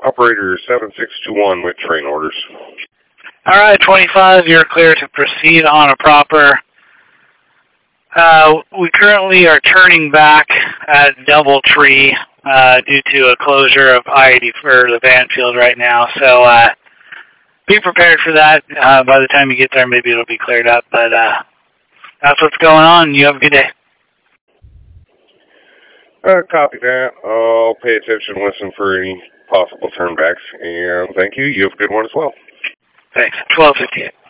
Operator 7621 with train orders. All right, 25, you're clear to proceed on a proper. We currently are turning back at Doubletree due to a closure of I-80 for the Banfield right now. So be prepared for that. By the time you get there, maybe it'll be cleared up. But that's what's going on. You have a good day. Copy that. I'll pay attention and listen for any possible turnbacks. And thank you. You have a good one as well. Thanks. 12:58.